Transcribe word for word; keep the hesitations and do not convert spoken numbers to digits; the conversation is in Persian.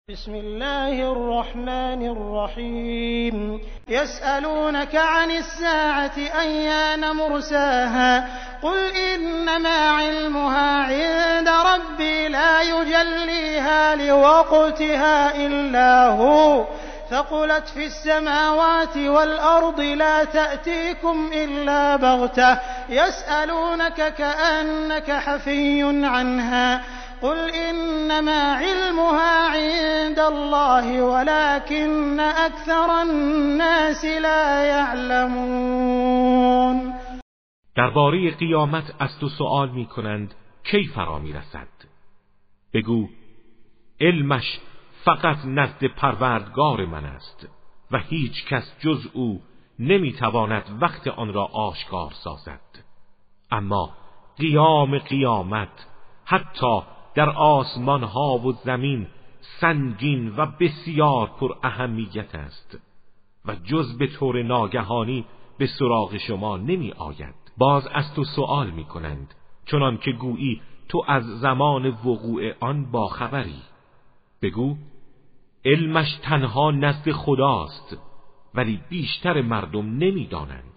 بسم الله الرحمن الرحيم يسألونك عن الساعة أيان مرساها قل إنما علمها عند ربي لا يجليها لوقتها إلا هو ثقلت في السماوات والأرض لا تأتيكم إلا بغتة يسألونك كأنك حفي عنها قل إنما علمها عند الله ولكن أكثر الناس لا يعلمون. درباره قیامت از تو سؤال می کنند کی فرا می رسد؟ بگو علمش فقط نزد پروردگار من است و هیچ کس جز او نمی تواند وقت آن را آشکار سازد. اما قیام قیامت حتی در آسمان ها و زمین سنگین و بسیار پر اهمیت است و جز به طور ناگهانی به سراغ شما نمی آید. باز از تو سؤال می کنند چنان که گویی تو از زمان وقوع آن باخبری. بگو علمش تنها نزد خداست ولی بیشتر مردم نمی دانند.